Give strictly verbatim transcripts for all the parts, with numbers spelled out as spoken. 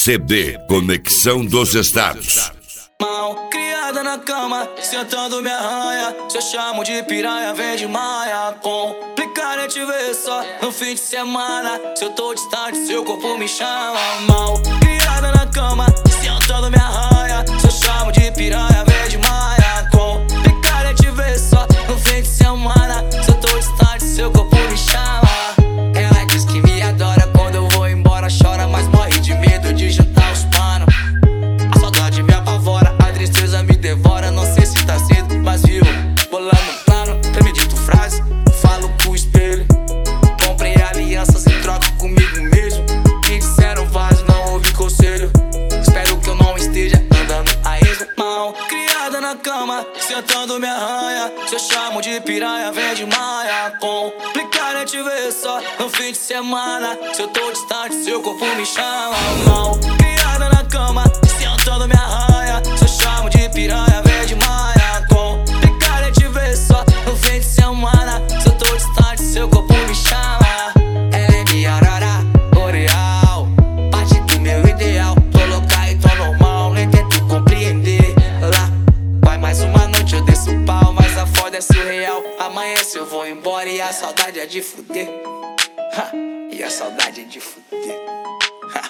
C D Conexão dos Estados. Mal criada na cama, sentando me arranha. Se eu chamo de piranha, vem de maia. Complicado é te ver só no fim de semana. Se eu tô distante, seu corpo me chama. Mal criada na cama, sentando me arranha. Se eu chamo de piranha, vem de maia. Complicado é te ver só no fim de semana. Se eu tô distante, seu corpo me chama. Ela diz que me adora, quando eu vou embora chora, mas morre de medo de juntar os panos. A saudade me apavora, a tristeza me devora. Não sei se tá cedo, mas viu, bolando um plano. Premedito frase, falo com o espelho. Comprei alianças em troca comigo mesmo. Me disseram vaso, não ouvi conselho. Espero que eu não esteja andando a esmo. Mal criada na cama, sentando me arranha. Se eu chamo de piranha, vem de maia. Complicado é te ver só no fim de semana. Se eu tô distante, seu corpo me chama. Mal criada na cama, sentando me arranha. Se eu chamo de piranha, vem de maia. Complicado é te ver só no fim de semana. Se eu tô distante, seu corpo me chama. Ela é minha aurora boreal, parte do meu ideal. Tô louca e tô normal, nem tento compreender. Lá vai mais uma noite, eu desço o pau, mas a foda é surreal. Amanhece, eu vou embora e a saudade é de fuder. Ha, e a saudade é de fuder. Ha.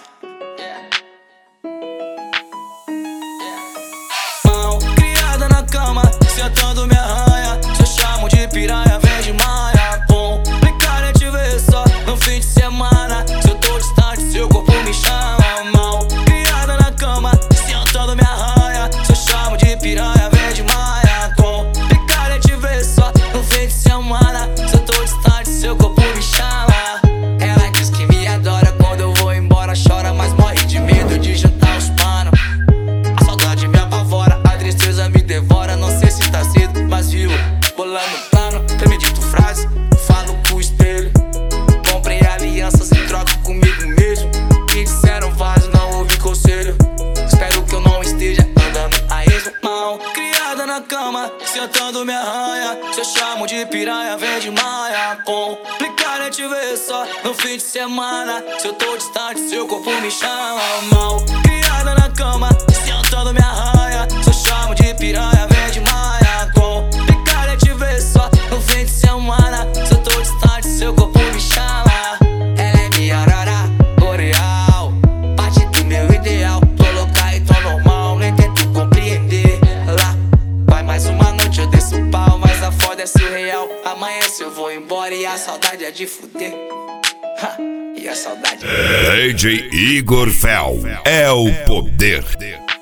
Mal criada na cama, sentando me arranha. Se eu chamo de piranha, vem de maia. Complicado é te ver só no fim de semana. Se eu tô distante, seu corpo me chama. Mal criada na cama, sentando me arranha. Se eu chamo de piranha, vem de maia. Complicado é te ver só no fim de semana. Se eu tô distante, seu corpo me chama. Ela diz que me adora, quando eu vou embora chora, mas morre de medo de juntar os panos. A saudade me apavora, a tristeza me devora. Não sei se tá cedo, mas viu, bolando um plano. Premedito frase, falo com o espelho. Comprei alianças em troca comigo mesmo. Me disseram vaso, não ouvi conselho. Espero que eu não esteja andando a esmo. Mal criada na cama, sentando me arranha. Se eu chamo de piranha, vem de maia. Complicado é te ver só no fim de semana. Se eu tô distante, seu corpo me chama. Mal criada na cama, sentando me arranha. Se eu chamo de piranha, vem de maia. Complicado é te ver só no fim de semana. Se eu tô distante, seu corpo me chama. Ela é minha aurora boreal, parte do meu ideal. Tô louca e tô normal, nem tento compreender. Lá vai mais uma noite, eu desço o pau, mas a foda é surreal. Amanhece, eu vou embora e a saudade é de fuder. Ha, e a saudade D J Igor Fel é o poder.